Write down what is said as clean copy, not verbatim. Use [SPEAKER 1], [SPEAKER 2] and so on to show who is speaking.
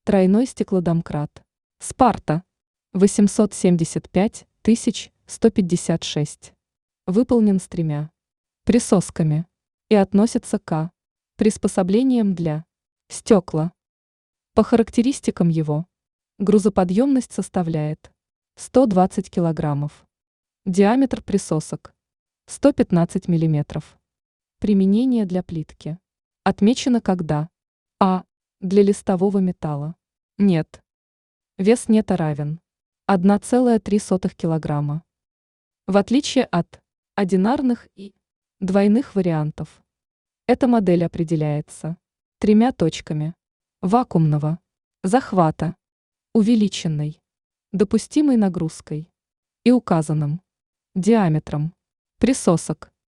[SPEAKER 1] Тройной стеклодомкрат. Спарта. 875 156. Выполнен с 3 присосками и относится к приспособлениям для стекла. По характеристикам его грузоподъемность составляет 120 килограммов. Диаметр присосок 115 миллиметров. Применение для плитки. Отмечено когда а. Для листового металла. Нет. Вес нета равен 1,3 килограмма. В отличие от одинарных и двойных вариантов, эта модель определяется 3 точками вакуумного захвата, увеличенной допустимой нагрузкой и указанным диаметром присосок.